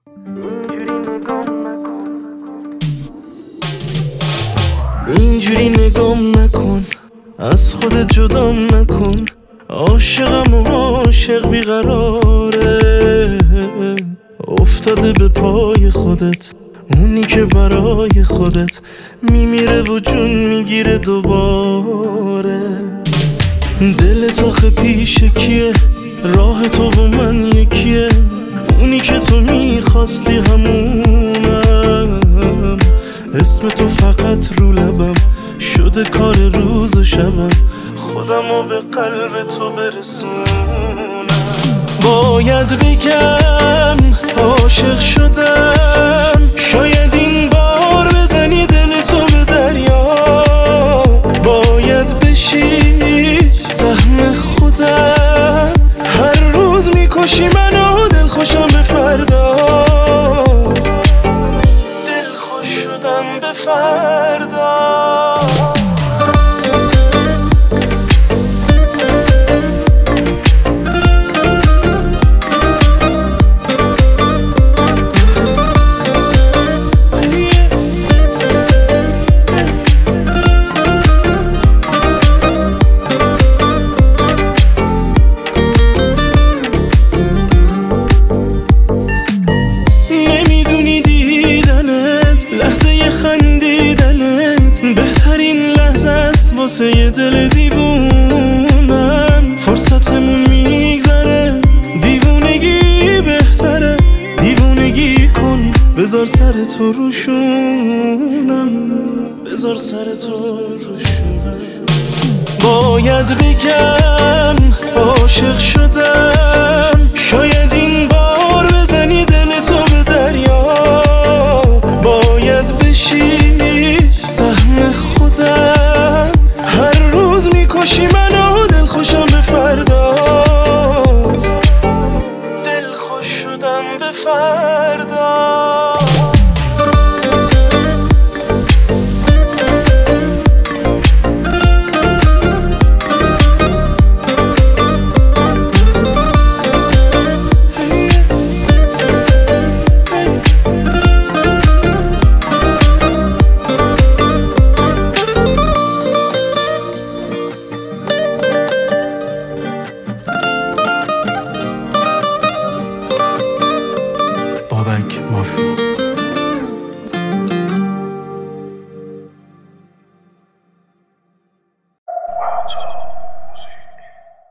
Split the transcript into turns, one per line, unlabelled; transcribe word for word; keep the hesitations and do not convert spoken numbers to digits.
اینجوری نگام نکن، از خودت جدام نکن. عاشقم و عاشق بیقراره، افتاده به پای خودت، اونی که برای خودت میمیره و جون میگیره دوباره. دلت آخه پیش کیه؟ راه تو و من یکیه، اونی که تو میخواستی همونم. اسم تو فقط رو لبم شده کار روز و شبم، خودم رو به قلب تو برسونم. باید بگم عاشق شدم، شاید این بار بزنی دل تو به دریا. باید بشی سهم خودم، هر روز میکشی منو دل خوشم به فردا. دل خوش شدم به فردا. بهترین لحظه است واسه یه دل دیوونم. فرصتمون میگذره، دیوونگی بهتره. دیوونگی کن، بذار سر تو روشونم، بذار سر تو روشونم. باید بگم عاشق شدم، شاید این بار بزنی دل تو به دریا. باید بشی سهم خودم، هر روز میکشی منو دل خوشم به فردا. دل خوش شدم به فردا. بابک مافی